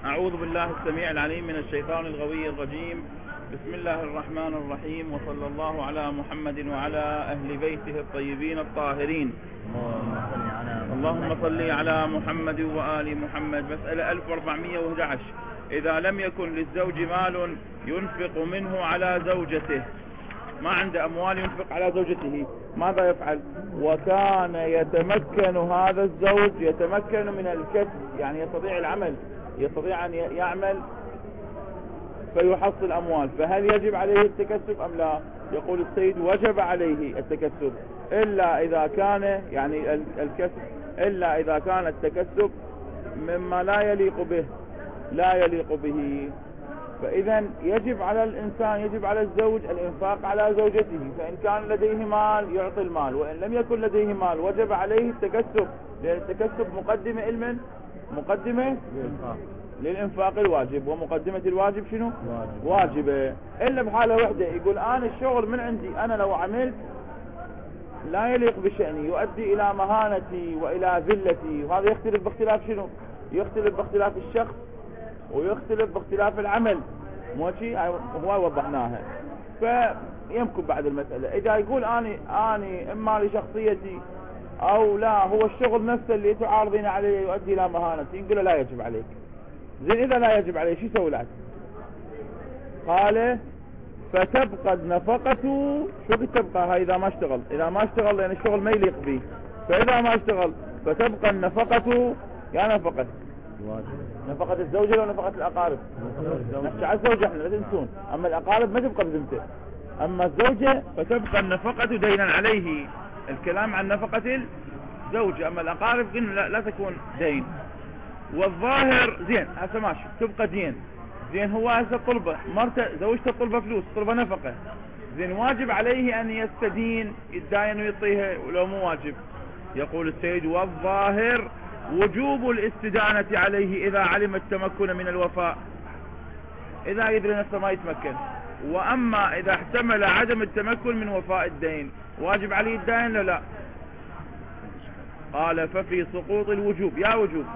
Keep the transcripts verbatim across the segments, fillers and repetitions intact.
أعوذ بالله السميع العليم من الشيطان الغوي الرجيم. بسم الله الرحمن الرحيم، وصلى الله على محمد وعلى أهل بيته الطيبين الطاهرين. اللهم صل على محمد وآل محمد. مسألة ألف وأربعمئة وأحد عشر. إذا لم يكن للزوج مال ينفق منه على زوجته، ما عنده أموال ينفق على زوجته، ماذا يفعل؟ وكان يتمكن هذا الزوج يتمكن من الكسب، يعني يستطيع العمل، يستطيع أن يعمل فيحصل أموال، فهل يجب عليه التكسب أم لا؟ يقول السيد وجب عليه التكسب إلا إذا كان يعني الكسب إلا إذا كان التكسب مما لا يليق به لا يليق به فإذا يجب على الإنسان يجب على الزوج الإنفاق على زوجته، فإن كان لديه مال يعطي المال، وإن لم يكن لديه مال وجب عليه التكسب، لأن التكسب مقدمة علما مقدمة للإنفاق الواجب، ومقدمة الواجب شنو؟ واجبة. إلا بحالة وحدة، يقول أنا الشغل من عندي، أنا لو عملت لا يليق بشأني، يؤدي إلى مهانتي وإلى ذلتي، وهذا يختلف باختلاف شنو؟ يختلف باختلاف الشخص ويختلف باختلاف العمل، مو شيء هو وضحناها. فيمكن بعد المسألة إذا يقول أني أني إما لشخصيتي أو لا، هو الشغل نفسه اللي تعارضين عليه يؤدي إلى مهانتي، نقول له لا يجب عليك. زين إذا لا يجب عليه شو يسوي لك؟ قال فتبقى نفقته. شو تبقى هاي إذا ما اشتغل؟ إذا ما اشتغل لأن الشغل ما يليق به، فإذا ما اشتغل فتبقى النفقة. يا نفقة نفقة الزوجة لو نفقة الأقارب؟ نفقة الزوجة احنا لا تنسون، أما الأقارب ما تبقى بذمته، أما الزوجة فتبقى النفقة دينا عليه. الكلام عن نفقة الزوجة، أما الأقارب قلنا لا, لا تكون دين. والظاهر زين هسه ماشي تبقى دين. زين هو هسه طلبة مرته زوجته طلبة فلوس، طلبة نفقة، زين واجب عليه أن يستدين يتداين ويعطيها ولو مو واجب؟ يقول السيد والظاهر وجوب الاستدانة عليه إذا علم التمكن من الوفاء، إذا يدري نفسه ما يتمكن. وأما إذا احتمل عدم التمكن من وفاء الدين واجب عليه الدين لا لا؟ قال ففي سقوط الوجوب. يا وجوب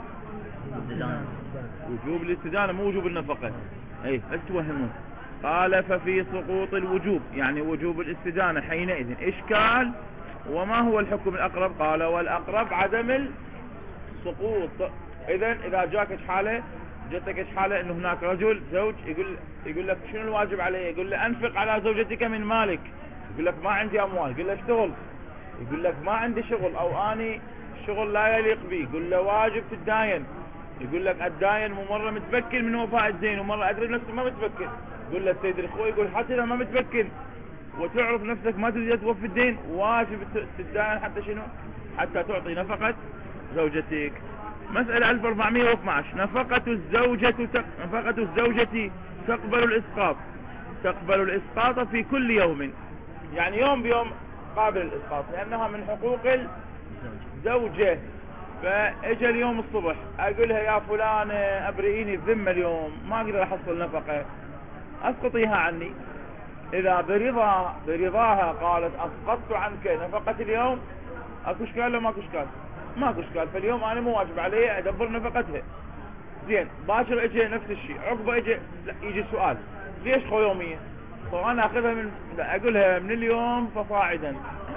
وجوب الاستدانة مو وجوب النفقة، اي لا توهمون. قال ففي سقوط الوجوب يعني وجوب الاستدانة حينئذ إشكال. وما هو الحكم الأقرب؟ قال والأقرب عدم السقوط. إذن إذا جاك حالة جتك حالة إنه هناك رجل زوج يقول يقول لك شنو الواجب عليه؟ يقول له أنفق على زوجتك من مالك. يقول لك ما عندي أموال. يقول له اشتغل. يقول لك ما عندي شغل أو أني الشغل لا يليق بي. يقول له واجب تداين. يقول لك الداين مو مرة متفكر من وفاء الدين ومرة أدري نفسي ما متفكر. يقول له السيد الأخوي يقول حتى إذا ما متفكر وتعرف نفسك ما تريد توفي الدين واجب تداين حتى شنو؟ حتى تعطي نفقة زوجتك. مسألة ألف وأربعمئة واثني عشر. نفقة الزوجة نفقة الزوجة تقبل الإسقاط تقبل الإسقاط في كل يوم، يعني يوم بيوم قابل الإسقاط، لأنها من حقوق الزوجة. فاجى اليوم الصبح اقولها يا فلان ابرئيني الذمة اليوم ما اقدر احصل نفقة، اسقطيها عني. اذا برضا برضاها قالت اسقطت عنك نفقة اليوم، اكو اشكال لو ماكو اشكال؟ ماكو اشكال. فاليوم انا مو واجب علي ادبر نفقتها. زين باكر اجى نفس الشيء، عقبه اجى يجي سؤال ليش خو يومية؟ فانا اخذها من اقولها من اليوم فصاعدا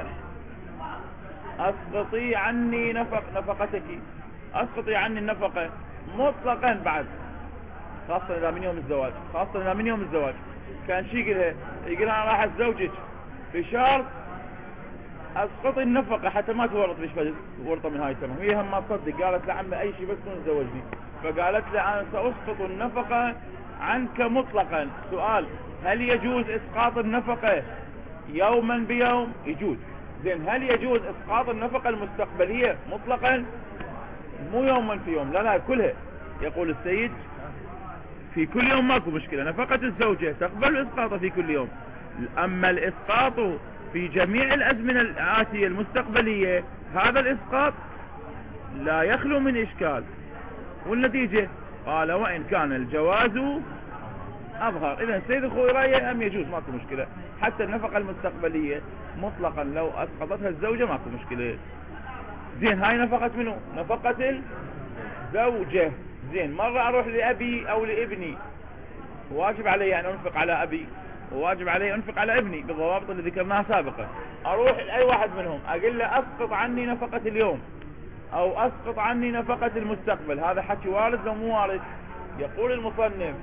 اسقطي عني نفق نفقتك، اسقطي عني النفقة مطلقا بعد، خاصة اذا من يوم الزواج، خاصة اذا من يوم الزواج كان شي يقولها يقول انا راح اتزوجك بشرط اسقطي النفقة حتى ما تورط ليش ورطة من هاي التمام. هي هم ما تصدق، قالت لعمي اي شيء بس تزوجني، فقالت لي انا ساسقط النفقة عنك مطلقا. سؤال هل يجوز اسقاط النفقة يوما بيوم؟ يجوز. زين هل يجوز اسقاط النفقة المستقبلية مطلقا؟ مو يوما في يوم، لا لا كلها. يقول السيد في كل يوم ماكو مشكلة، نفقة الزوجة تقبل الاسقاط في كل يوم. اما الاسقاط في جميع الازمنة الآتية المستقبلية هذا الاسقاط لا يخلو من اشكال. والنتيجة قال وان كان الجواز اظهر. اذا السيد اخوي رايه ام يجوز ماكو مشكلة، حتى النفقة المستقبلية مطلقا لو اسقطتها الزوجة ماكو مشكلة. زين هاي نفقة منو؟ نفقة الزوجة. زين مرة اروح لابي او لابني، واجب علي ان انفق على ابي وواجب علي انفق على ابني بالضوابط اللي ذكرناها سابقا. اروح لاي واحد منهم اقول له اسقط عني نفقة اليوم او اسقط عني نفقة المستقبل، هذا حكي وارد لو مو وارد؟ يقول المصنف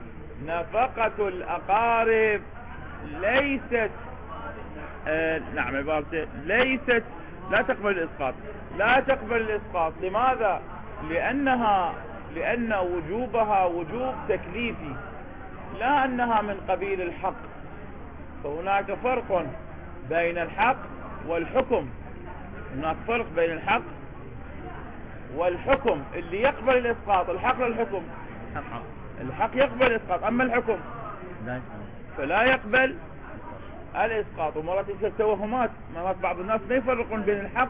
نفقة الاقارب ليست آه نعم عبارته ليست لا تقبل الاسقاط، لا تقبل الاسقاط. لماذا؟ لانها لان وجوبها وجوب تكليفي لا انها من قبيل الحق. فهناك فرق بين الحق والحكم، هناك فرق بين الحق والحكم. اللي يقبل الاسقاط الحق للحكم، الحق يقبل الاسقاط، اما الحكم فلا يقبل الاسقاط. ومرات يصير توهمات، مرات بعض الناس ما يفرقون بين الحق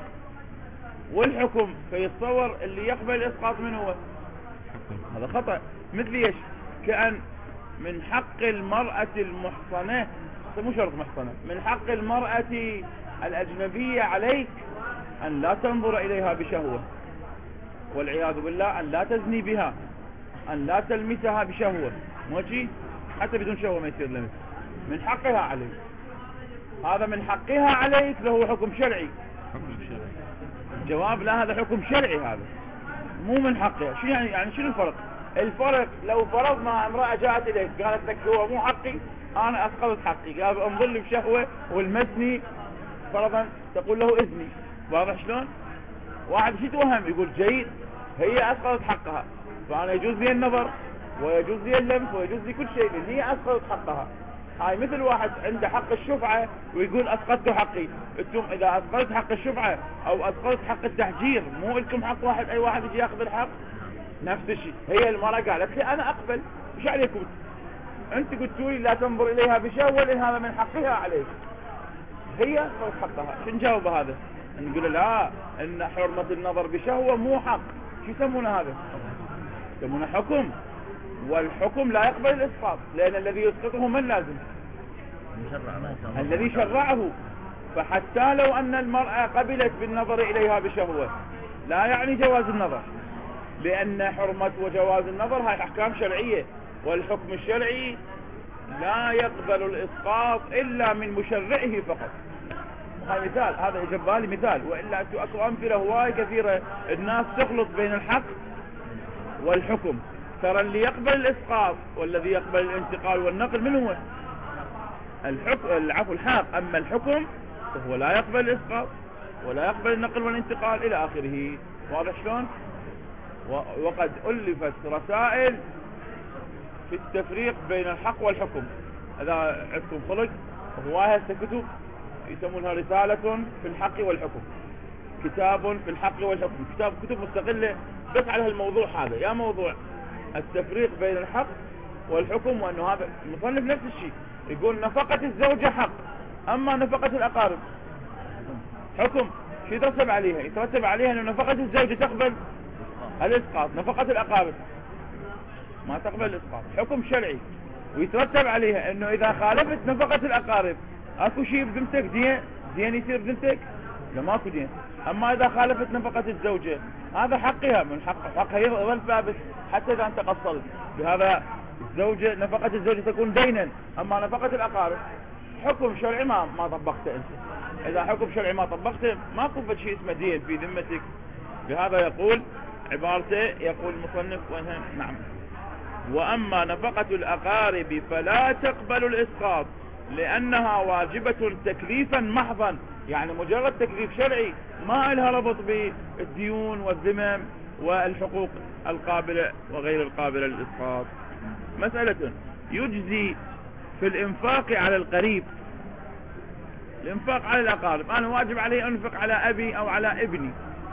والحكم فيتصور اللي يقبل الاسقاط من هو، هذا خطأ. مثل ايش؟ كأن من حق المرأة المحصنة، مو شرط محصنة، من حق المرأة الأجنبية عليك أن لا تنظر إليها بشهوة، والعياذ بالله أن لا تزني بها، أن لا تلمسها بشهوة، ماشي؟ حتى بدون شهوة ما يصير لمس، من حقها عليك. هذا من حقها عليك له حكم شرعي. الجواب لا، هذا حكم شرعي، هذا مو من حقها. شو يعني؟ يعني شنو الفرق؟ الفرق لو فرضنا امرأة جاءت إليك قالت لك هو مو حقي، أنا أسقطت حقي، قال انظر لي بشهوة والمسني فرضا، تقول له إذني، واضح شلون؟ واحد شو توهم يقول جيد، هي أسقطت حقها، فأنا يجوز لي النظر ويجوز لي اللمس ويجوز لي كل شيء لأن هي أسقطت حقها. هاي مثل واحد عنده حق الشفعة ويقول أسقطت حقي. انتم إذا أسقطت حق الشفعة أو أسقطت حق التحجير مو لكم حق واحد أي واحد يجي ياخذ الحق؟ نفس الشيء. هي المرأة قالت لي أنا أقبل، مش عليكم أنت قلتوا لي لا تنظر إليها بشهوة لأن هذا من حقها عليك، هي أسقطت حقها. شو نجاوب هذا؟ نقول لا، إن حرمة النظر بشهوة مو حق. شو يسمونه هذا؟ يسمونه حكم، والحكم لا يقبل الإسقاط لأن الذي يسقطه من لازم؟ الذي شرعه. فحتى لو أن المرأة قبلت بالنظر إليها بشهوة لا يعني جواز النظر، لأن حرمة وجواز النظر هاي أحكام شرعية، والحكم الشرعي لا يقبل الإسقاط إلا من مشرعه فقط. هاي مثال، هذا إجاب بالي مثال، وإلا أكو أمثلة هواي كثيرة. الناس تخلط بين الحق والحكم. ترى اللي يقبل الإسقاط والذي يقبل الانتقال والنقل من هو؟ الحكم، العفو الحق. أما الحكم فهو لا يقبل الإسقاط ولا يقبل النقل والانتقال إلى آخره. واضح شلون؟ وقد ألفت رسائل في التفريق بين الحق والحكم. إذا عندكم خلق هواية كتب يسمونها رسالة في الحق والحكم، كتاب في الحق والحكم، كتاب كتب مستقلة بس على الموضوع هذا، يا موضوع التفريق بين الحق والحكم. وأنه هذا المصنف نفس الشيء يقول نفقة الزوجة حق، أما نفقة الأقارب حكم. شو يترتب عليها؟ يترتب عليها أنه نفقة الزوجة تقبل الإسقاط، نفقة الأقارب ما تقبل الإسقاط، حكم شرعي. ويترتب عليها أنه إذا خالفت نفقة الأقارب أكو شيء بذمتك دين، دين يصير بذمتك؟ لا ماكو دين. أما إذا خالفت نفقة الزوجة هذا حقها، من حق حقها يظل ثابت حتى إذا أنت قصرت بهذا. الزوجة نفقة الزوجة تكون دينا، أما نفقة الأقارب حكم شرعي ما ما طبقته أنت. إذا حكم شرعي ما طبقته ماكو شيء اسمه دين في ذمتك. بهذا يقول عبارته، يقول المصنف وإنها نعم. وأما نفقة الأقارب فلا تقبل الإسقاط لأنها واجبة تكليفا محضا، يعني مجرد تكليف شرعي ما لها ربط بالديون والذمم والحقوق القابلة وغير القابلة للإسقاط. مسألة يجزي في الإنفاق على القريب، الإنفاق على الأقارب، أنا واجب علي أنفق على أبي أو على ابني،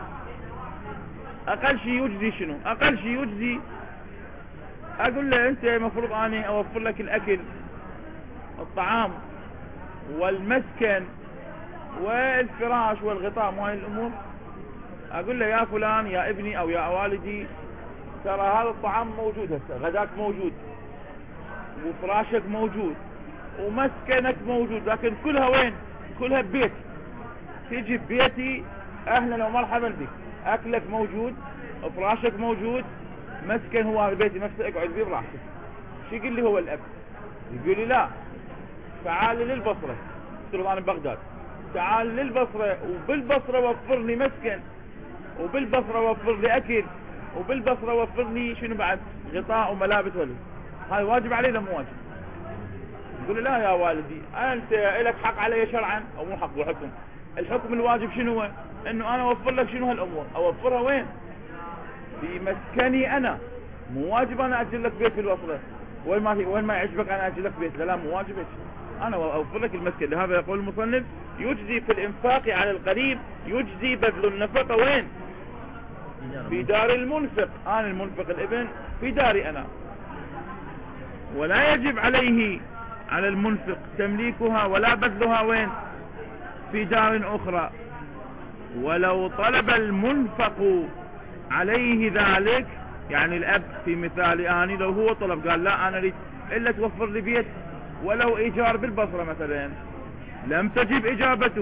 أقل شيء يجزي شنو؟ أقل شيء يجزي أقول له أنت مفروض أني أوفر لك الأكل، الطعام والمسكن والفراش والغطاء وهاي الأمور. أقول له يا فلان يا ابني أو يا والدي ترى هذا الطعام موجود هسه، غداك موجود وفراشك موجود ومسكنك موجود، لكن كلها وين؟ كلها ببيت. تيجي ببيتي أهلا ومرحبا بك، أكلك موجود، فراشك موجود، مسكن هو هذا بيتي نفسه اقعد فيه براحتك. شو يقول لي هو الاب؟ يقول لي لا تعال للبصرة، افترض انا ببغداد، تعال للبصرة وبالبصرة وفر لي مسكن، وبالبصرة وفر لي اكل، وبالبصرة وفر لي شنو بعد غطاء وملابس ولد. هاي واجب علي ولا مو واجب؟ يقول لي لا يا والدي انت لك حق علي شرعا او مو حق وحكم. الحكم الواجب شنو هو؟ انه انا اوفر لك شنو هالامور، اوفرها وين؟ في مسكني انا. مو واجب انا اجل لك بيت في البصرة، وين ما وين ما يعجبك انا اجل لك بيت، لا لا مو واجب هيك. انا اوفر لك المسكن. لهذا يقول المصنف يجزي في الانفاق على القريب يجزي بذل النفقة وين؟ في دار المنفق. انا المنفق الابن في داري انا، ولا يجب عليه على المنفق تمليكها ولا بذلها وين؟ في دار اخرى. ولو طلب المنفق عليه ذلك، يعني الاب في مثال اني لو هو طلب قال لا انا اريد الا توفر لي بيت ولو ايجار بالبصرة مثلا، لم تجب اجابته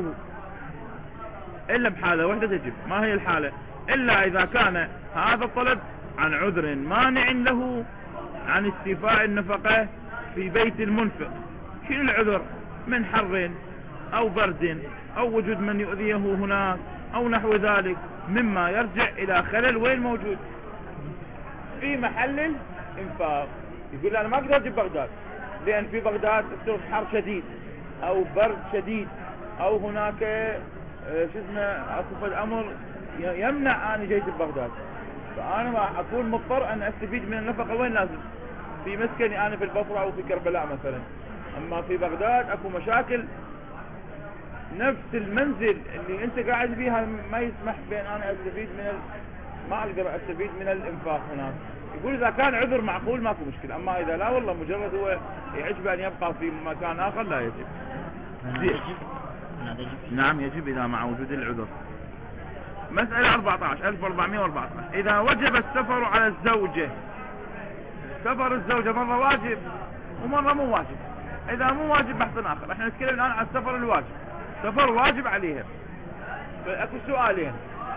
الا بحالة واحدة تجب. ما هي الحالة؟ الا اذا كان هذا الطلب عن عذر مانع له عن استيفاء النفقة في بيت المنفق. شنو العذر؟ من حر او برد او وجود من يؤذيه هناك او نحو ذلك مما يرجع الى خلل وين موجود في محل الانفاق. يقول انا ما اقدر اجيب بغداد لان في بغداد تصير حر شديد او برد شديد او هناك شو اسمه عاصفة الامر يمنع اني جيت ببغداد، فانا ما اكون مضطر ان استفيد من النفقة وين لازم؟ في مسكني انا في البصرة او في كربلاء مثلا. اما في بغداد اكو مشاكل، نفس المنزل اللي انت قاعد فيها ما يسمح بين انا استفيد من ال... ما اقدر استفيد من الانفاق هناك. يقول اذا كان عذر معقول ماكو مشكلة، اما اذا لا والله مجرد هو يعجبه ان يبقى في مكان اخر لا يجب. نعم يجب اذا مع وجود العذر. مسألة أربعة عشر ألف وأربعمائة وأربعة عشر. اذا وجب السفر على الزوجة، سفر الزوجة مرة واجب ومرة مو واجب. اذا مو واجب بحث اخر، احنا نتكلم الان عن السفر الواجب. سفر واجب عليها، فاكو سؤالين.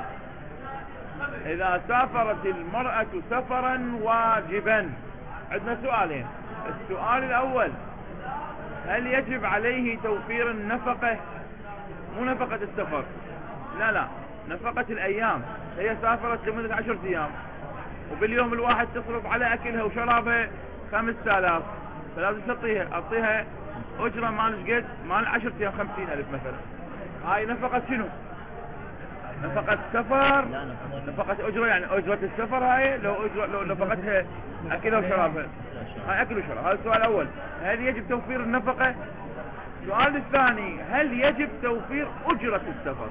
اذا سافرت المرأة سفرا واجبا عندنا سؤالين. السؤال الاول هل يجب عليه توفير النفقة؟ مو نفقة السفر، لا لا نفقة الايام. هي سافرت لمدة عشرة ايام وباليوم الواحد تصرف على اكلها وشرابها خمسة آلاف، فلازم تعطيها اعطيها اجرة مال قد مال عشرة ايام خمسين الف مثلا. هاي نفقة شنو؟ نفقة سفر، نفقة اجرة، يعني اجرة السفر. هاي لو اجرة لو نفقتها اكلها وشرابها، هاي اكل وشراب. هذا السؤال الاول، هل يجب توفير النفقة؟ السؤال الثاني هل يجب توفير اجرة السفر؟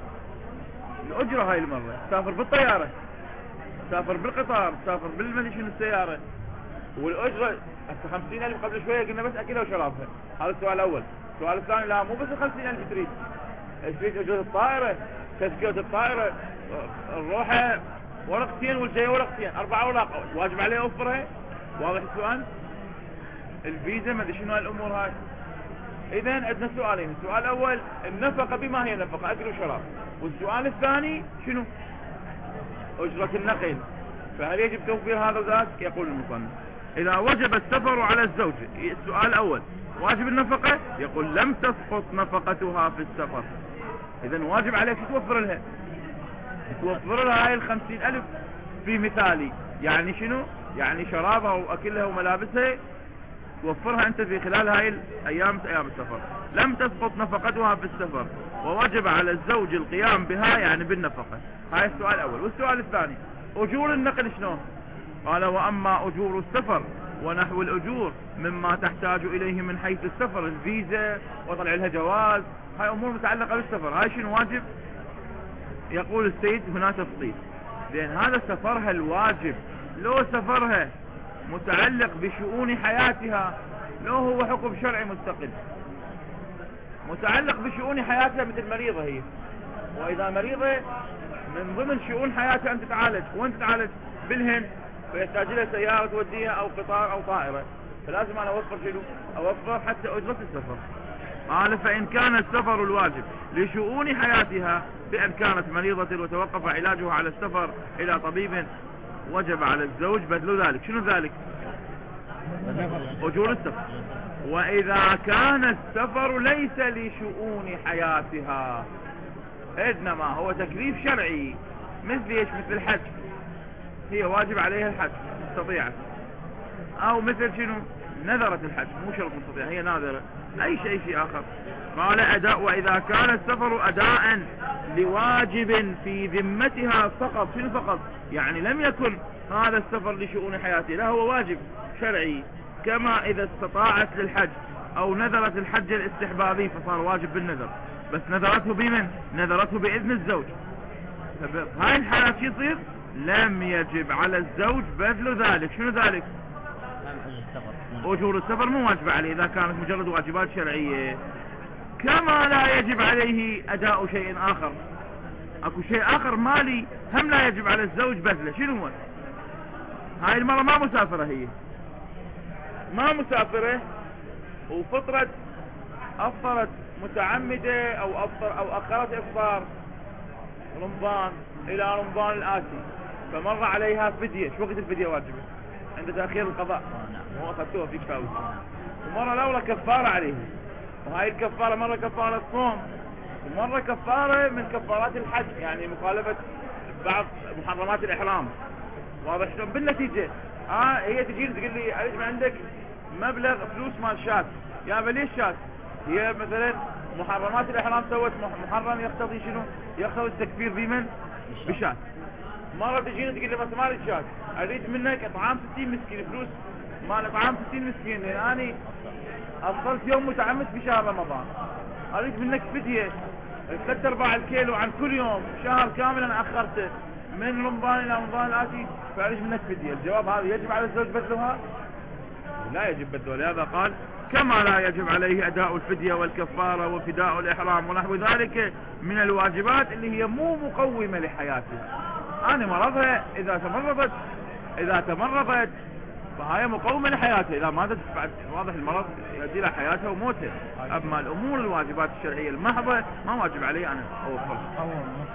الاجرة هاي المرة تسافر بالطيارة، تسافر بالقطار، تسافر بالمدري شنو السيارة، والاجرة هسه خمسين الف قبل شوية قلنا بس اكلها وشرابها. هذا السؤال الاول. السؤال الثاني لا مو بس خمسين الف تريد، تريد اجرة الطائرة، تذكرة الطائرة، الروحة ورقتين والجاية ورقتين، اربع اوراق واجب عليه اوفرها. واضح السؤال؟ الفيزا ما ادري شنو هالامور هاي. اذا عندنا سؤالين، السؤال الاول النفقة بما هي نفقة اكل وشراب، والسؤال الثاني شنو؟ اجرة النقل، فهل يجب توفير هذا وذاك؟ يقول المصنف اذا وجب السفر على الزوج. السؤال الاول واجب النفقة، يقول لم تسقط نفقتها في السفر. اذا واجب عليك توفر لها، توفر لها هاي الخمسين الف في مثالي. يعني شنو؟ يعني شرابها واكلها وملابسها توفرها انت في خلال هاي الايام ايام السفر. لم تسقط نفقتها في السفر ووجب على الزوج القيام بها يعني بالنفقة. هاي السؤال الاول. والسؤال الثاني اجور النقل شلون؟ قال واما اجور السفر ونحو الاجور مما تحتاج اليه من حيث السفر، الفيزا وطلع لها جواز، هاي امور متعلقة بالسفر. هاي شنو واجب؟ يقول السيد هنا تفصيل، لان هذا سفرها الواجب. لو سفرها متعلق بشؤون حياتها، لو هو حكم شرعي مستقل متعلق بشؤون حياتها مثل مريضة هي، واذا مريضة من ضمن شؤون حياتها ان تتعالج، وين تتعالج؟ بالهند، فيحتاج لها سيارة توديها او قطار او طائرة، فلازم انا اوفر شنو؟ اوفر حتى اجرة السفر. قال فان كان السفر الواجب لشؤون حياتها بان كانت مريضة وتوقف علاجها على السفر الى طبيب وجب على الزوج بذل ذلك. شنو ذلك؟ أجور السفر. وإذا كان السفر ليس لشؤون حياتها إنما هو تكليف شرعي، مثل ايش؟ مثل الحج، هي واجب عليها الحج مستطيعة، أو مثل شنو؟ نذرت الحج، مو شرط مستطيعة، هي ناذرة، أي شيء شيء آخر. قال أداء. وإذا كان السفر أداء لواجب في ذمتها فقط. شنو فقط؟ يعني لم يكن هذا السفر لشؤون حياتها، لا هو واجب شرعي، كما إذا استطاعت للحج أو نذرت الحج الاستحبابي فصار واجب بالنذر، بس نذرته بمن؟ نذرته بإذن الزوج. هاي الحالات شو يصير؟ لم يجب على الزوج بذل ذلك. شنو ذلك؟ أجور السفر مو واجب عليه إذا كانت مجرد واجبات شرعية، كما لا يجب عليه أداء شيء آخر. أكو شيء آخر مالي هم لا يجب على الزوج بذله. شنو هو؟ هاي المرة ما مسافرة، هي ما مسافرة وفطرت، أفطرت متعمدة أو أفطر أو أخرت إفطار رمضان إلى رمضان الآتي، فمر عليها فدية. شو وقت الفدية واجبة؟ عند تأخير القضاء، مو أخذتوها فيك فاوز. ومرة الأولى كفارة عليه، وهاي الكفارة مرة كفارة صوم، ومرة كفارة من كفارات الحج، يعني مخالفة بعض محرمات الإحرام. واضح شلون؟ بالنتيجة آه هي تجي تقول لي أريد من عندك مبلغ فلوس مال شات، يا بليش شات؟ هي مثلا محرمات الإحرام سوت محرم يقتضي شنو؟ يقتضي التكفير بمن؟ بشات. مرة تجيني تقول لي بس ما اريد شات، اريد منك اطعام ستين مسكين، فلوس مال اطعام ستين مسكين، لان اني افضلت يوم متعمد في شهر رمضان، اريد منك فدية ثلاثة ارباع الكيلو عن كل يوم، شهر كامل انا اخرته من رمضان الى رمضان الاتي، فاريد منك فدية. الجواب هذا يجب على الزوج بذلها؟ لا يجب بذلها. لهذا قال كما لا يجب عليه اداء الفدية والكفارة وفداء الاحرام ونحو ذلك من الواجبات اللي هي مو مقومة لحياته. أنا مرضها إذا تمرضت إذا تمرضت فهي مقومة لحياتها، إذا ماتت بعد واضح المرض يؤدي إلى حياتها وموتها. أما الأمور الواجبات الشرعية المحضة ما واجب علي أنا أوفرها.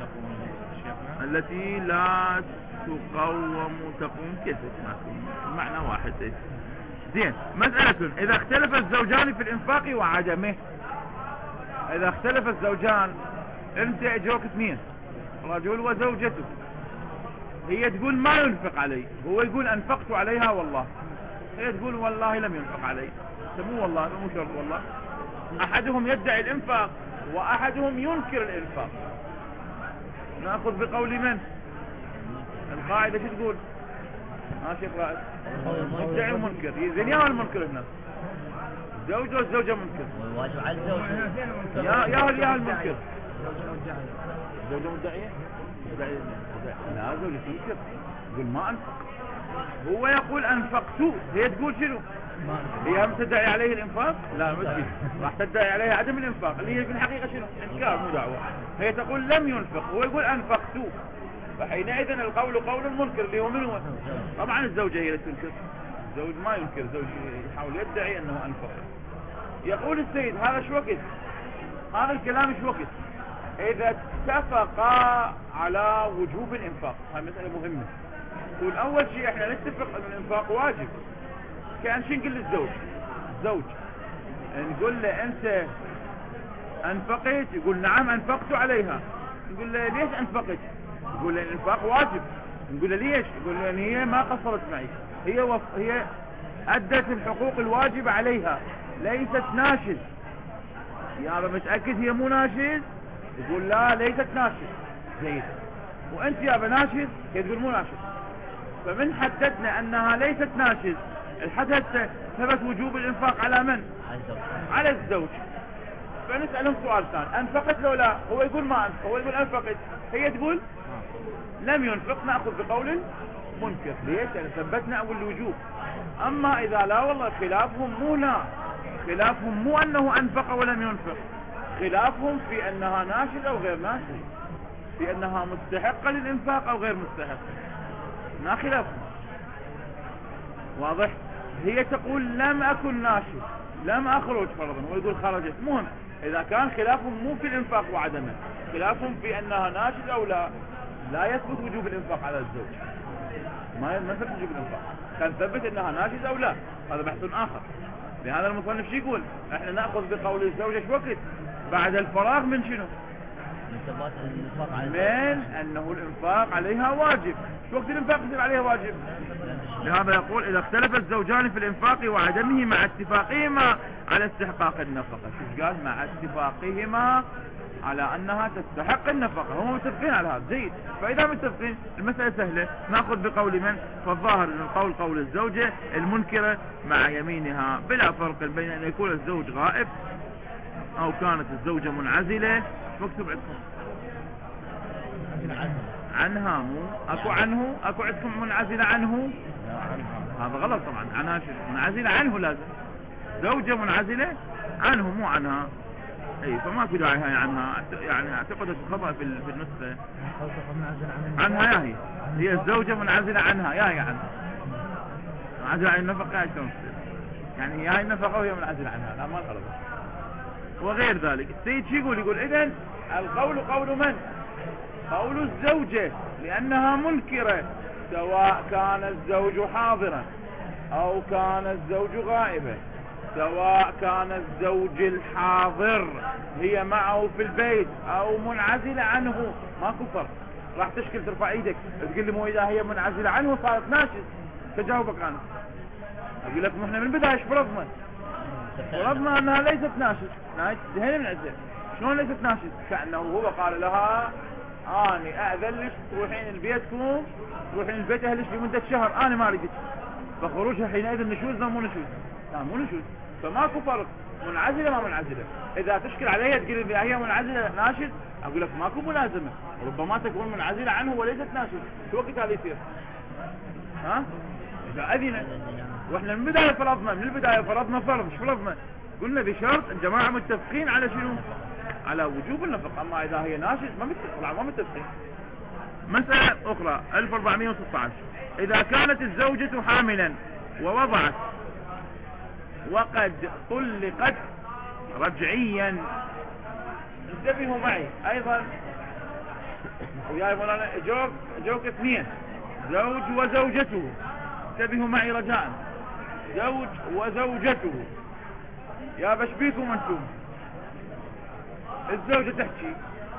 التي لا تقوم تقوم كيف معنى واحد. زين. مسألة إذا اختلف الزوجان في الإنفاق وعدمه. إذا اختلف الزوجان، أنت أجوك اثنين، رجل وزوجته، هي تقول ما ينفق علي، هو يقول أنفقت عليها والله، هي تقول والله لم ينفق علي. مو والله، مو شرط والله. أحدهم يدعي الإنفاق وأحدهم ينكر الإنفاق. نأخذ بقول من؟ القاعدة شو تقول؟ ها شيخ رائد؟ مدعي ومنكر. زين يا المنكر هنا زوج والزوجة منكر. والواجب على الزوج يا يا يا المنكر. زوجة مدعية؟ مدعية لا، زوجة تنكر تقول ما أنفق، هو يقول أنفقت، هي تقول شنو؟ هي هم تدعي عليه الإنفاق؟ لا مسكين، راح تدعي عليه عدم الإنفاق اللي هي في الحقيقة شنو؟ إنكار، مو دعوة. هي تقول لم ينفق، هو يقول أنفقت، فحينئذ القول قول المنكر اللي هو من هو؟ طبعا الزوجة هي اللي تنكر، الزوج ما ينكر، الزوج يحاول يدعي أنه أنفق. يقول السيد هذا شو وقت؟ هذا الكلام شو وقت؟ إذا اتفقا على وجوب الإنفاق. هاي مسألة مهمة. يقول أول شيء إحنا نتفق أن الإنفاق واجب. كأن شو نقول للزوج؟ الزوج نقول له أنت أنفقت؟ يقول نعم أنفقت عليها. نقول له ليش أنفقت؟ يقول له الإنفاق واجب. نقول له ليش؟ يقول له هي ما قصرت معي، هي وف... هي أدت الحقوق الواجبة عليها، ليست ناشز. يا أبا متأكد هي مو ناشز؟ يقول لا ليست ناشز. زين. وأنت يا أبا ناشز؟ هي تقول مو ناشز. فمن حددنا أنها ليست ناشز، الحدث ثبت وجوب الإنفاق على من؟ على الزوج. فنسألهم سؤال ثاني، أنفقت لو لا؟ هو يقول ما أنفق، هو يقول أنفقت، هي تقول لم ينفق. نأخذ بقول منكر. ليش؟ يعني ثبتنا أول الوجوب. أما إذا لا والله خلافهم مو لا، خلافهم مو أنه أنفق ولم ينفق، خلافهم في أنها ناشز أو غير ناشز، في أنها مستحقة للإنفاق أو غير مستحقة. ما خلافهم. واضح؟ هي تقول لم أكن ناشز، لم أخرج فرضا، ويقول خرجت. مهم إذا كان خلافهم مو في الإنفاق وعدمه، خلافهم في أنها ناشز أو لا، لا يثبت وجوب الإنفاق على الزوج. ما ما نثبت وجوب الانفاق، كان نثبت انها ناشزة او لا، هذا بحث اخر. لهذا المصنف شو يقول؟ احنا ناخذ بقول الزوجة ايش وقت؟ بعد الفراغ من شنو؟ من انه الانفاق عليها واجب. شو وقت الانفاق يصير عليها واجب؟ لهذا يقول اذا اختلف الزوجان في الانفاق وعدمه مع اتفاقهما على استحقاق النفقة. شو قال؟ مع اتفاقهما على انها تستحق النفقة، هم متفقين على هذا، جيد. فاذا متفقين المسألة سهلة، ناخذ بقول من؟ فالظاهر ان القول قول الزوجة المنكرة مع يمينها، بلا فرق بين ان يكون الزوج غائب او كانت الزوجة منعزلة. شو مكتوب عندكم؟ عنها، مو اكو عنه، اكو عندكم منعزلة عنه؟ هذا غلط طبعا، عنها شو؟ منعزلة عنه لازم، زوجة منعزلة عنه مو عنها. اي فما في داعي هاي عنها، يعني اعتقد خطأ في في النسخة. عنها يا هي، هي الزوجة منعزلة عنها، يا هي عنها منعزلة عن النفقة. هاي شلون تصير؟ يعني هي هاي النفقة وهي منعزلة عنها، لا ما غلط. وغير ذلك السيد شو يقول؟ يقول اذن القول قول من؟ قول الزوجة، لانها منكرة سواء كان الزوج حاضرا او كان الزوج غائبا، سواء كان الزوج الحاضر هي معه في البيت او منعزلة عنه، ماكو فرق. راح تشكل ترفع ايدك تقول لي مو اذا هي منعزلة عنه صارت ناشز، تجاوبك انا اقول لك احنا من البداية ايش فرضنا؟ فرضنا انها ليست ناشز. هنا بنعزل شلون ليست ناشز؟ كأنه هو قال لها اني ااذن لك تروحين البيتكم، تروحين البيت اهلك لمدة شهر، انا ما اريدك. فخروجها حينئذ نشوز لا مو نشوز؟ لا مو نشوز. فماكو فرق منعزلة ما منعزلة. اذا تشكل عليها تقول لي هي منعزلة ناشز، اقول لك ماكو ملازمة، ربما تكون منعزلة عنه وليست ناشز. شو وقت هذا يصير؟ ها؟ اذا اذن. واحنا من البداية فرضنا، من البداية فرضنا فرض، مش فرضنا قلنا بشرط الجماعة متفقين على شنو؟ على وجوب النفقة. اما اذا هي ناشز ما متفقين، ما متفقين. مسألة اخرى ألف وأربعمائة وستة عشر، اذا كانت الزوجة حاملا ووضعت وقد طلقت رجعيا، انتبهوا معي ايضا وياي مولانا، جوك جوك اثنين، زوج وزوجته، انتبهوا معي رجاء، زوج وزوجته. يا بشبيكم انتم، الزوجة تحكي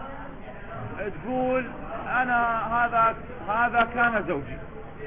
تقول انا هذا هذا كان زوجي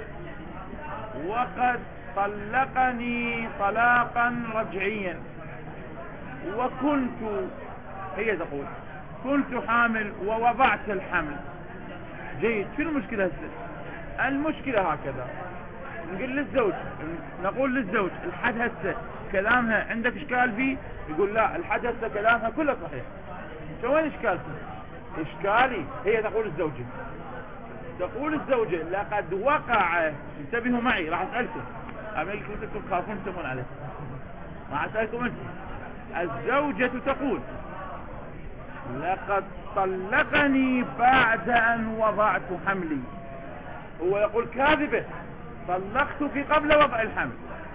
وقد طلقني طلاقا رجعيا، وكنت، هي تقول كنت حامل ووضعت الحمل. جيد. شو المشكلة هسه؟ المشكلة هكذا، نقول للزوج، نقول للزوج الحد هسه كلامها عندك اشكال فيه؟ يقول لا الحد هسه كلامها كله صحيح. شو وين اشكالك؟ اشكالي هي تقول الزوجة، تقول الزوجة لقد وقع، انتبهوا معي راح اسألكم، أملكم انتم تخافون تسمون عليه، راح اسألكم انتم. الزوجة تقول لقد طلقني بعد ان وضعت حملي، هو يقول كاذبة طلقتك قبل وضع الحمل.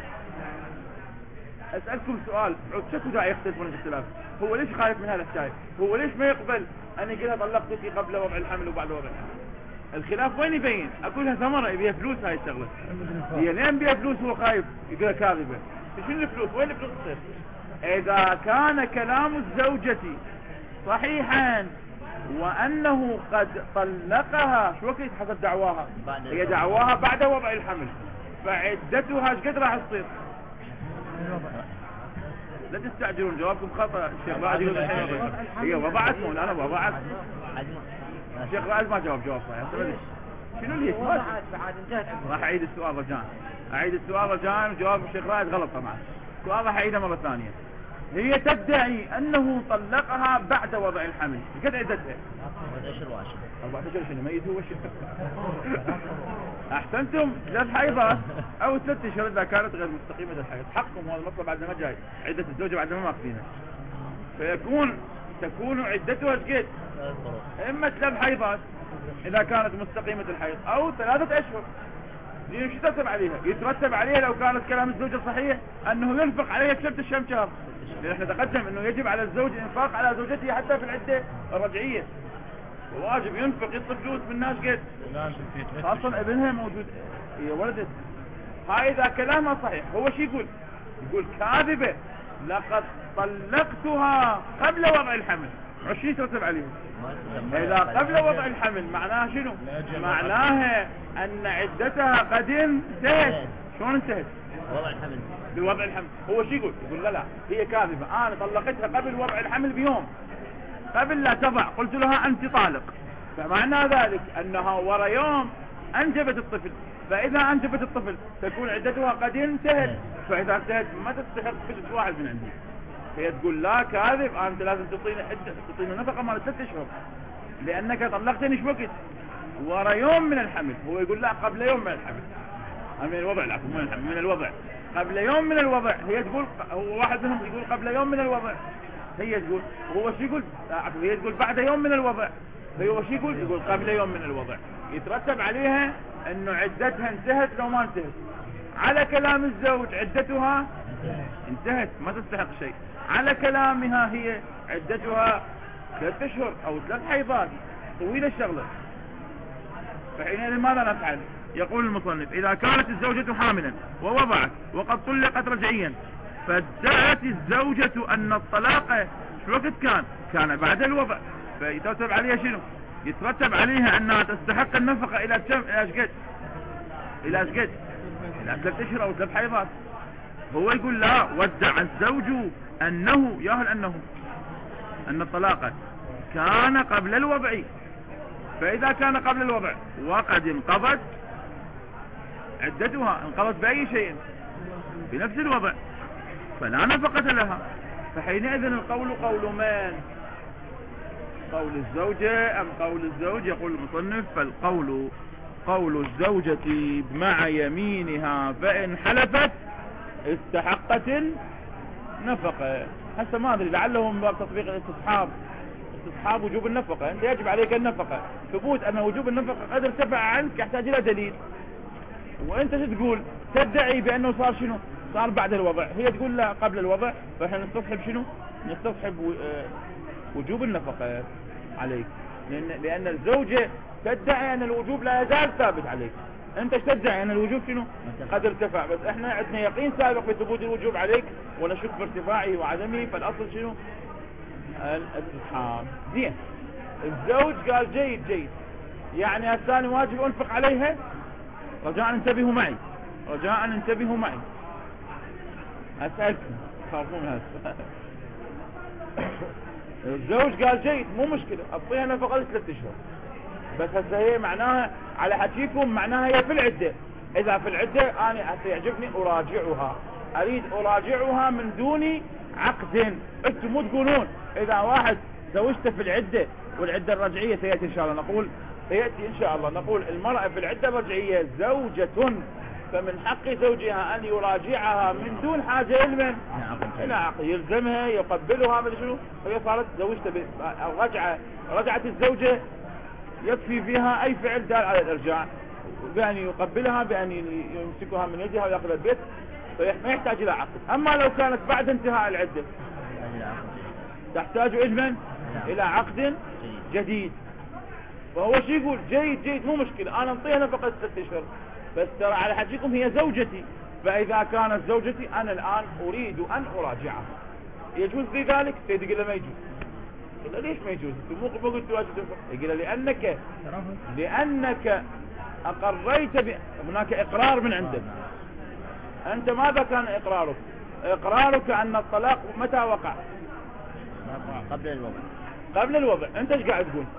اسألكم سؤال، شكو داعي يختلفون الاختلاف؟ هو ليش خايف من هذا الشايف؟ هو ليش ما يقبل ان يقولها طلقتك قبل وضع الحمل وبعد وضع الحمل؟ الخلاف وين يبين؟ اقول لها ثمرة يبيها فلوس هاي الشغلة، هي لين بيها فلوس هو خايف يقولها كاذبة. شنو الفلوس؟ وين الفلوس تصير؟ اذا كان كلام الزوجة صحيحا وانه قد طلقها، شو وقت حسب دعواها؟ هي دعواها بعد وضع الحمل، فعدتها ايش قد راح تصير؟ لا تستعجلون، جوابكم خطأ. الشيخ رائد يقول هي وضعت، مو انا وضعت. الشيخ رائد ما جاوب جواب صحيح. شنو اللي راح اعيد السؤال رجاء، اعيد السؤال رجاء، جواب الشيخ رائد غلط طبعا. السؤال راح اعيده مرة ثانية. هي تدعي انه طلقها بعد وضع الحمل، قد عدتها؟ أربعة عشر وعشرة. أربعة عشر شنو ميت هو الشيخ؟ احسنتم. ثلاث حيضات او ست اشهر اذا كانت غير مستقيمة الحيض، حقكم هذا المطلب بعد ما جاي، عدة الزوجة بعد ما ماخذينها، فيكون تكون عدتها قد؟ اما ثلاث حيضات اذا كانت مستقيمة الحيض او ثلاثة اشهر. شو يترتب عليها؟ يترتب عليها لو كانت كلام الزوجة صحيح انه ينفق عليها ثلاثة اشهر شهر، لان احنا تقدم انه يجب على الزوج الانفاق على زوجته حتى في العدة الرجعية. واجب ينفق يطلب فلوس من الناس قد خاصة ابنها موجود، هي ولدت. هاي اذا كلامها صحيح هو شو يقول؟ يقول كاذبة، لقد طلقتها قبل وضع الحمل. شو يترتب عليه؟ اذا قبل وضع الحمل معناها شنو؟ معناها ان عدتها قد انتهت. شلون انتهت؟ وضع الحمل. بوضع الحمل. هو شو يقول؟ يقول لا لا هي كاذبة، انا طلقتها قبل وضع الحمل بيوم، قبل لا تضع قلت لها انت طالق، فمعنى ذلك انها ورا يوم انجبت الطفل، فاذا انجبت الطفل تكون عدتها قد انتهت، فاذا انتهت ما تستحق فلس واحد من عندي. هي تقول لا كاذب، انت لازم تعطيني عده، تعطيني نفقه مال ثلاث اشهر لانك طلقتني ايش وقت؟ ورا يوم من الحمل. هو يقول لا قبل يوم من الحمل، من الوضع، العفو من الحمل، من الوضع، قبل يوم من الوضع. هي تقول، هو واحد منهم يقول قبل يوم من الوضع، هي تقول، هو شو يقول؟ هي تقول بعد يوم من الوضع، هو شو يقول؟ يقول قبل يوم من الوضع. يترتب عليها انه عدتها انتهت لو ما انتهت. على كلام الزوج عدتها انتهت ما تستحق شيء، على كلامها هي عدتها ثلاث اشهر او ثلاث حيضات، طويلة الشغلة. فحينئذ ماذا نفعل؟ يقول المصنف اذا كانت الزوجة حاملا ووضعت وقد طلقت رجعيا، فادعت الزوجة ان الطلاق شو وقت كان؟ كان بعد الوضع، فيترتب عليها شنو؟ يترتب عليها انها تستحق النفقة الى كم؟ الى اشقد؟ الى اشقد؟ الى ثلاث اشهر او ثلاث حيضات. هو يقول لا، ودع الزوج انه ياهل انه ان الطلاق كان قبل الوضع، فاذا كان قبل الوضع وقد انقضت عدتها، انقضت باي شيء بنفس الوضع، فلا نفقة لها. فحينئذ القول قول من؟ قول الزوجة ام قول الزوج؟ يقول المصنف فالقول قول الزوجة مع يمينها، فإن حلفت استحقت النفقة. هسه ما ادري لعلهم باب تطبيق الاستصحاب، استصحاب وجوب النفقة. انت يجب عليك النفقة، ثبوت ان وجوب النفقة قد ارتفع عنك يحتاج الى دليل. وانت شو تقول؟ تدعي بانه صار شنو؟ صار بعد الوضع. هي تقول لا قبل الوضع، فاحنا نستصحب شنو؟ نستصحب وجوب النفقة عليك، لان لان الزوجة تدعي ان الوجوب لا يزال ثابت عليك. انت ايش تدعي؟ ان الوجوب شنو؟ قد ارتفع. بس احنا عندنا يقين سابق بثبوت الوجوب عليك ونشك بارتفاعه وعدمه، فالاصل شنو؟ الاستصحاب. زين، الزوج قال جيد جيد، يعني الثاني واجب انفق عليها. رجاء انتبهوا معي، رجاء انتبهوا معي، اسالكم تخافون هسه. الزوج قال جيد مو مشكلة، اعطيها نفقة ثلاث اشهر، بس هسه هي معناها على حكيكم معناها هي في العدة. اذا في العدة انا حتى يعجبني اراجعها، اريد اراجعها من دون عقد. انتم مو تقولون اذا واحد زوجته في العدة، والعدة الرجعية سيأتي ان شاء الله، نقول سيأتي ان شاء الله نقول المرأة في العدة الرجعية زوجة، فمن حق زوجها ان يراجعها من دون حاجة لمن؟ الى عقد، يلزمها يقبلها من شنو؟ هي صارت زوجته الرجعة، رجعت الزوجة يكفي فيها اي فعل دال على الارجاع، بان يقبلها، بان يمسكها من يدها ويأخذ البيت، فما يحتاج الى عقد. اما لو كانت بعد انتهاء العدة تحتاج اجمن الى عقد جديد. فهو شو يقول؟ جيد جيد مو مشكلة، انا انطيها نفقة ست اشهر، بس ترى على حكيكم هي زوجتي، فاذا كانت زوجتي انا الان اريد ان اراجعها، يجوز لي ذلك؟ سيدي يقول له ما يجوز. يقول له ليش ما يجوز؟ انتم مو قلت واجب تنفق. يقول له لانك لانك اقريت ب... هناك اقرار من عندك. انت ماذا كان اقرارك؟ اقرارك ان الطلاق متى وقع؟ قبل الوضع. قبل الوضع. انت ايش قاعد تقول؟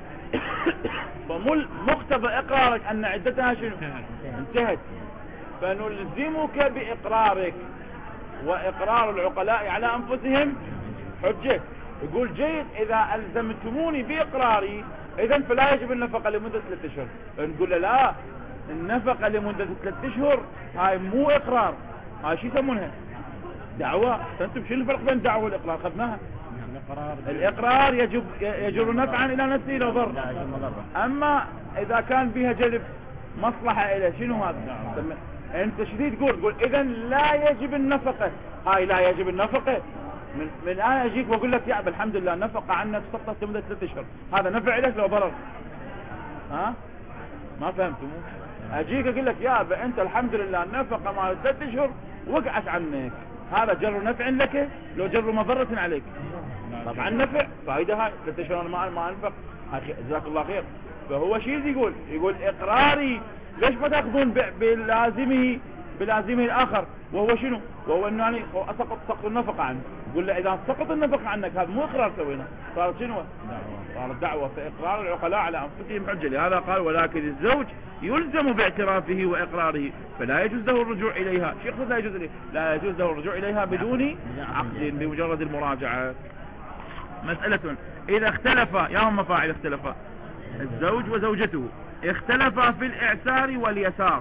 فمقتضى اقرارك ان عدتها شنو؟ انتهت. فنلزمك باقرارك، واقرار العقلاء على انفسهم حجة. يقول جيد، اذا الزمتموني باقراري اذا فلا يجب النفقة لمدة ثلاثة اشهر. نقول له لا، النفقة لمدة ثلاثة اشهر هاي مو اقرار، هاي شو يسمونها؟ دعوة. فانتم شو الفرق بين الدعوة والاقرار؟ خذناها. الاقرار يجب يجر نفعا الى نفسه الى ضر، اما اذا كان فيها جلب مصلحة الى شنو هذا؟ انت شديد تقول تقول اذا لا يجب النفقة. هاي لا يجب النفقة من من انا اجيك واقول لك يا ابا الحمد لله نفقه عنك سقطت لمده ثلاث اشهر، هذا نفع لك لو ضرر؟ ها ما فهمتوا؟ اجيك اقول لك يا ابا انت الحمد لله النفقه مال ثلاث اشهر وقعت عنك، هذا جر نفع لك لو جر مضره عليك؟ طبعا نفع فائده. هاي ثلاث اشهر انا ما ما انفق، جزاك الله خير. فهو شيء يقول يقول اقراري ليش ما تاخذون بلازمه بلازمه الاخر وهو شنو؟ وهو انه يعني اسقط سقط النفقه عنه. يقول له اذا سقط النفقه عنك هذا مو اقرار سوينا، صارت شنو؟ صارت دعوه. فاقرار العقلاء على انفسهم حجه. لهذا قال ولكن الزوج يلزم باعترافه واقراره فلا يجوز له الرجوع اليها. شو يقصد لا يجوز له؟ لا يجوز له الرجوع اليها بدون عقد بمجرد المراجعه. مساله اذا اختلف يا هم فاعل اختلف الزوج وزوجته اختلفا في الاعسار واليسار.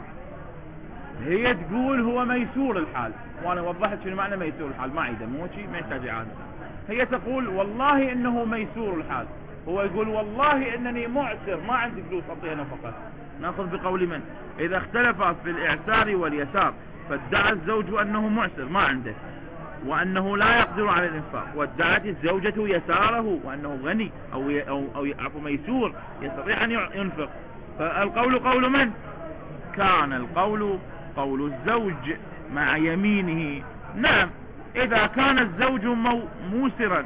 هي تقول هو ميسور الحال، وانا وضحت شنو معنى ميسور الحال، ما عيده مو شيء ما يحتاج اعاده. هي تقول والله انه ميسور الحال، هو يقول والله انني معسر ما عندي فلوس اعطيها نفقه. ناخذ بقول من؟ اذا اختلفا في الاعسار واليسار فادعى الزوج انه معسر ما عنده وانه لا يقدر على الانفاق، وادعت الزوجة يساره وانه غني او ي... او او عفوا ميسور يستطيع ان ينفق. فالقول قول من؟ كان القول قول الزوج مع يمينه. نعم اذا كان الزوج مو... موسرا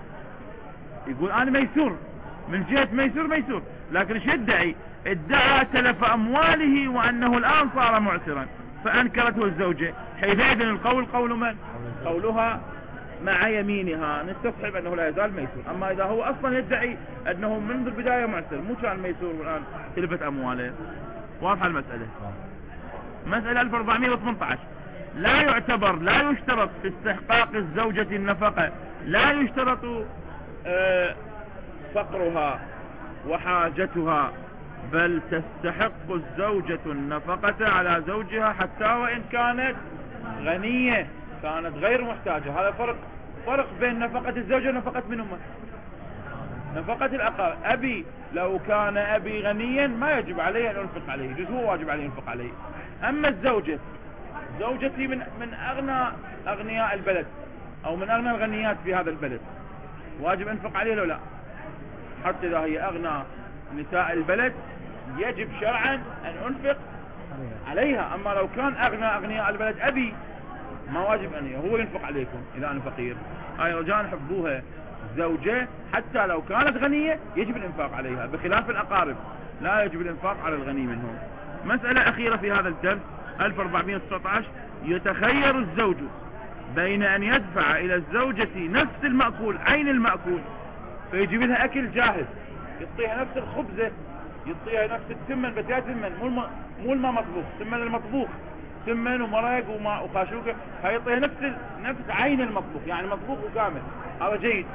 يقول انا ميسور من جهة ميسور ميسور، لكن ايش يدعي؟ ادعى تلف امواله وانه الان صار معسرا فانكرته الزوجة، حينئذ القول قول من؟ قولها مع يمينها، نستصحب انه لا يزال ميسور. اما اذا هو اصلا يدعي انه منذ البداية معسر مو كان ميسور والان تلفت امواله. واضحة المسألة. مسألة ألف وأربعمائة وثمانية عشر لا يعتبر لا يشترط في استحقاق الزوجة النفقة، لا يشترط آه فقرها وحاجتها، بل تستحق الزوجة النفقة على زوجها حتى وإن كانت غنية، كانت غير محتاجة. هذا فرق فرق بين نفقة الزوجة ونفقة من أمه. نفقة الأقارب، أبي لو كان أبي غنيا ما يجب عليه أن أنفق عليه، يجوز هو واجب عليه ينفق عليه. أما الزوجة زوجتي من من أغنى أغنياء البلد أو من أغنى الغنيات في هذا البلد، واجب أنفق عليه لو لا؟ حتى إذا هي أغنى نساء البلد يجب شرعا أن أنفق عليها. أما لو كان أغنى أغنياء البلد أبي ما واجب أن هو ينفق عليكم إذا أنا فقير. هاي رجال حبوها زوجة حتى لو كانت غنية يجب الإنفاق عليها، بخلاف الأقارب لا يجب الإنفاق على الغني منهم. مسألة أخيرة في هذا الدرس ألف وأربعمائة وتسعة عشر يتخير الزوج بين أن يدفع إلى الزوجة نفس المأكول عين المأكول فيجيب لها أكل جاهز، يعطيها نفس الخبزة، يعطيها نفس التمن، بس يا تمن مو الم... مو الماء مطبوخ، تمن المطبوخ، تمن ومرق وماء وخاشوكة، هيعطيها نفس ال... نفس عين المطبوخ، يعني مطبوخ وكامل، هذا جيد.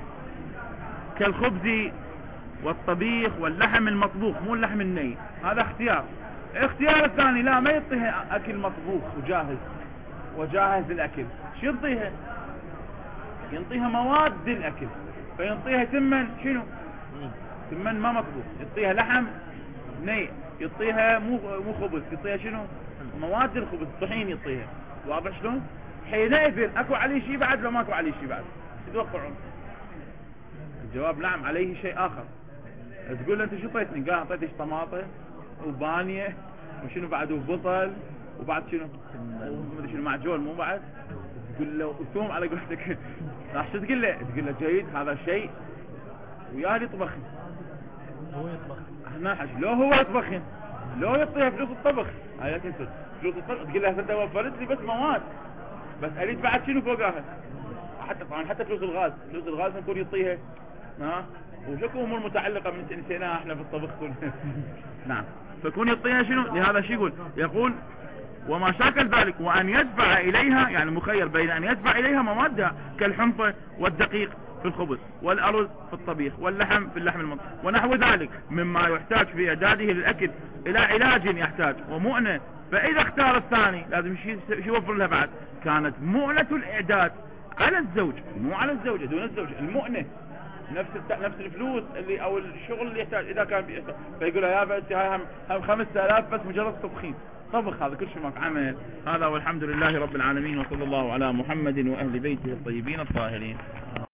كالخبز والطبيخ واللحم المطبوخ مو اللحم الني، هذا اختيار. اختيار الثاني لا، ما يعطيها اكل مطبوخ وجاهز وجاهز الاكل، شو يعطيها؟ يعطيها مواد الاكل، فيعطيها تمن شنو؟ تمن ما مطبوخ، يعطيها لحم ني، يعطيها مو مو خبز، يعطيها شنو؟ مواد الخبز، طحين يعطيها. واضح شلون؟ حينئذ اكو عليه شيء بعد لو ماكو عليه شيء بعد؟ شو تتوقعون؟ الجواب نعم عليه شيء اخر. تقول له انت شو طيتني؟ قال اعطيتك طماطه وبانيه وشنو بعد وبطل وبعد شنو؟ ما شنو معجون مو بعد؟ تقول له وثوم على قولتك. راح شو تقول له؟ تقول له جيد هذا شيء وياه يطبخن. هو يطبخ. احنا حش لو هو يطبخن لو يعطيها فلوس الطبخ، هاي لا تنسى فلوس الطبخ. تقول له انت وفرت لي بس مواد، بس اريد بعد شنو فوقها؟ حتى طبعا حتى فلوس الغاز، فلوس الغاز نكون يعطيها ها، وشكو امور متعلقه من نسيناها احنا في الطبخ. نعم، فكون يعطيها شنو؟ لهذا شو يقول؟ يقول وما شاكل ذلك وان يدفع اليها، يعني مخير بين ان يدفع اليها موادها كالحنطه والدقيق في الخبز والارز في الطبيخ واللحم في اللحم المطبوخ ونحو ذلك مما يحتاج في اعداده للاكل الى علاج يحتاج ومؤنه. فاذا اختار الثاني لازم شو يوفر لها بعد؟ كانت مؤنة الاعداد على الزوج مو على الزوجة، دون الزوجة. المؤنة نفس نفس الفلوس اللي او الشغل اللي يحتاج اذا كان بيحتاج، فيقول يا انت هاي هم خمسة آلاف بس مجرد تطبخين، طبخ، هذا كل شيء ماك عمل. هذا والحمد لله رب العالمين، وصلى الله على محمد وأهل بيته الطيبين الطاهرين.